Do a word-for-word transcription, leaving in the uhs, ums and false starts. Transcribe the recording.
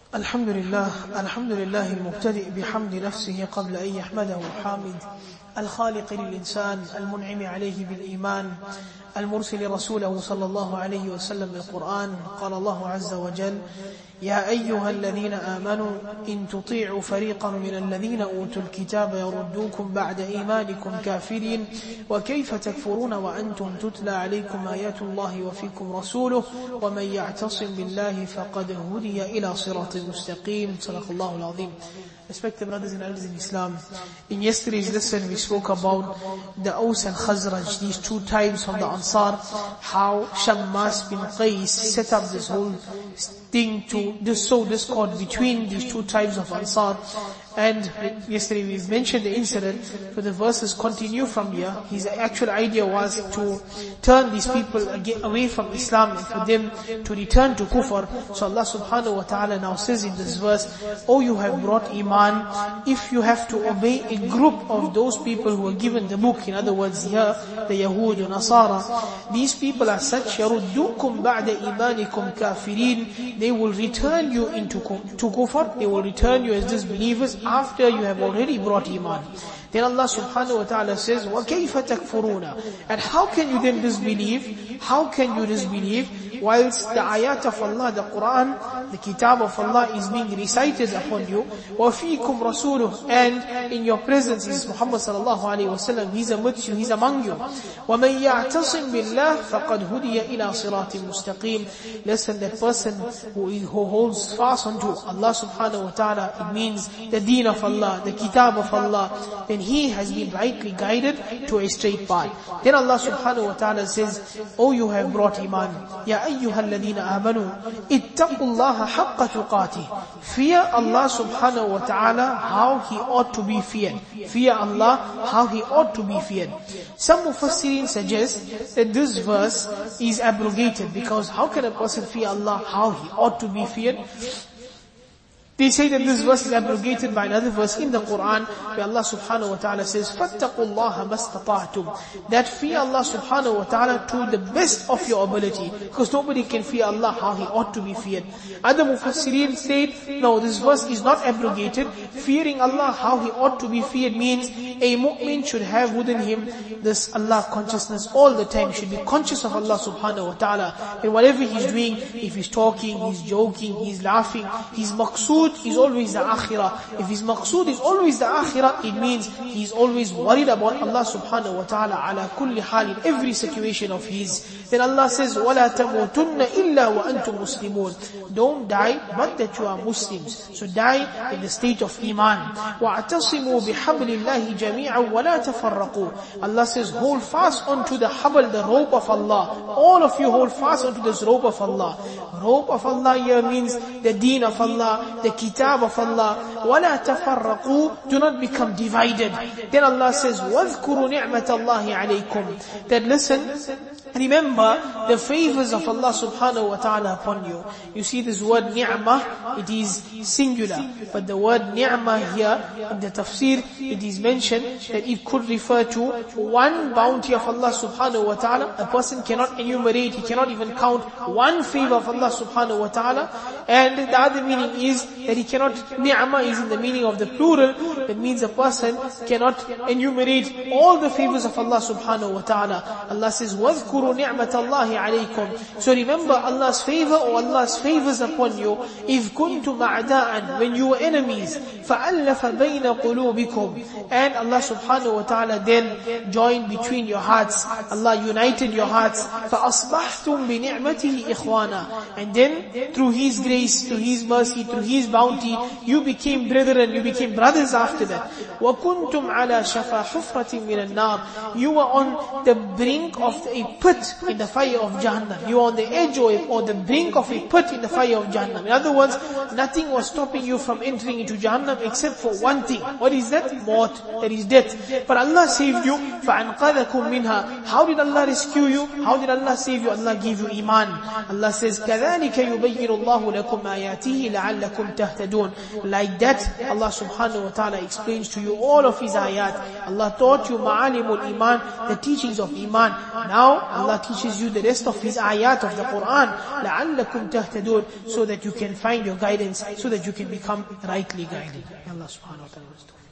الحمد لله الحمد لله المبتدئ بحمد نفسه قبل أن يحمده حامد الخالق للإنسان المنعم عليه بالإيمان المرسل رسوله صلى الله عليه وسلم بالقرآن. قال الله عز وجل: يا أيها الذين آمنوا إن تطيعوا فريقا من الذين أوتوا الكتاب يردوكم بعد إيمانكم كافرين وكيف تكفرون وأنتم تتلى عليكم آيات الله وفيكم رسوله ومن يعتصم بالله فقد هدي إلى صراط مستقيم. صدق الله العظيم. Respected brothers and elders in Islam, in yesterday's lesson we spoke about the Aus and Khazraj, these two tribes from the Ansar, how Shammas bin Qais set up this whole thing to this sow discord between these two tribes of Ansar. And yesterday we mentioned the incident, so the verses continue from here. His actual idea was to turn these people away from Islam and for them to return to kufr. So Allah subhanahu wa ta'ala now says in this verse, "Oh, you have brought Iman, if you have to obey a group of those people who were given the book," in other words here, the Yahud and Nasara, these people are such, يَرُدُّوكُمْ بَعْدَ إِيمَانِكُمْ كَافِرِينَ, they will return you into to kufr, they will return you as disbelievers after you have already brought Iman. Then Allah subhanahu wa ta'ala says, وَكَيْفَ تَكْفُرُونَ, and how can you then disbelieve? How can you disbelieve whilst the ayat of Allah, the Quran, the kitab of Allah is being recited upon you? وَفِيكُمْ رَسُولُهُ, and in your presence is Muhammad sallallahu alayhi wa sallam, he's amidst you, he's among you. وَمَنْ يَعْتَصِمْ بِاللَّهِ فَقَدْ هُدِيَ إِلَى صِرَاطٍ مُسْتَقِيمٍ. Listen, that person who, who holds fast onto Allah subhanahu wa ta'ala, it means the deen of Allah, the kitab of Allah, then he has been rightly guided to a straight path. Then Allah subhanahu wa ta'ala says, "Oh, you have brought Iman, Ya ayyuhal ladhina amanu, ittaqullaha haqqa tuqatih." Fear Allah subhanahu wa ta'ala how He ought to be feared. Fear Allah how He ought to be feared. Some Mufassirin suggest that this verse is abrogated, because how can a person fear Allah how he ought to be feared? They say that this verse is abrogated by another verse in the Quran where Allah subhanahu wa ta'ala says, فَاتَّقُوا اللَّهَ مَسْتَطَعْتُمْ, that fear Allah subhanahu wa ta'ala to the best of your ability, because nobody can fear Allah how He ought to be feared. Other Mufassirin said, no, this verse is not abrogated. Fearing Allah how He ought to be feared means a mu'min should have within him this Allah consciousness all the time, should be conscious of Allah subhanahu wa ta'ala. And whatever he's doing, if he's talking, he's joking, he's laughing, his maqsood is always the akhirah. If his maqsood is always the akhirah, it means he's always worried about Allah subhanahu wa ta'ala ala kulli hal, in every situation of his. Then Allah says, وَلَا تَمُوتُنَّ إِلَّا وَأَنْتُمْ مُسْلِمُونَ, don't die but that you are Muslims. So die in the state of Iman. وَاعْتَصِمُوا بِحَبْلِ اللَّهِ جَمِيعًا وَلَا تَفَرَّقُوا. Allah says, hold fast onto the habl, the rope of Allah. All of you hold fast onto this rope of Allah. Rope of Allah here means the deen of Allah, the kitab of Allah. وَلَا تَفَرَّقُوا, do not become divided. Then Allah says, وَاذْكُرُوا نِعْمَةَ اللَّهِ عَلَيْكُمْ, that listen, remember the favors of Allah subhanahu wa ta'ala upon you. You see this word ni'mah, it is singular, but the word ni'mah here in the tafsir, it is mentioned that it could refer to one bounty of Allah subhanahu wa ta'ala. A person cannot enumerate, he cannot even count one favor of Allah subhanahu wa ta'ala. And the other meaning is that he cannot, ni'mah is in the meaning of the plural, that means a person cannot enumerate all the favors of Allah subhanahu wa ta'ala. Allah says, وَاذْكُرُوا نِعْمَةَ اللَّهِ عَلَيْكُمْ. So remember Allah's favor or Allah's favors upon you. إِذْ كُنْتُمْ أَعْدَاءً, when you were enemies. فَأَلَّفَ بَيْنَ قُلُوبِكُمْ, and Allah subhanahu wa ta'ala then joined between your hearts. Allah united your hearts. فَأَصْبَحْتُمْ بِنِعْمَتِهِ إِخْوَانًا, and then through His grace, through His mercy, through His bounty, you became brethren, you became brothers after that. وَكُنْتُمْ عَلَى شَفَا حُفْرَةٍ مِنَ النَّارِ, you were on the brink of a pit in the fire of Jahannam. You were on the edge or, or the brink of a pit in the fire of Jahannam. In other words, nothing was stopping you from entering into Jahannam Jahannam except for one thing. What is that? Maut, that is death. But Allah saved you. فَأَنْقَذَكُمْ مِنْهَا. How did Allah rescue you? How did Allah save you? Allah gave you iman. Allah says, كَذَلِكَ يُبَيِّنُ اللَّهُ لَكُمْ آيَاتِهِ لَعَلَّكُمْ تَهْتَدُونَ. Like that, Allah subhanahu wa ta'ala explains to you all of His ayat. Allah taught you ma'alimul iman, the teachings of iman. Now, Allah teaches you the rest of His ayat of the Quran. لَعَلَّكُمْ تَهْتَدُونَ. So that you can find your guidance, so that you can become rightly guided. Allah subhanahu wa ta'ala.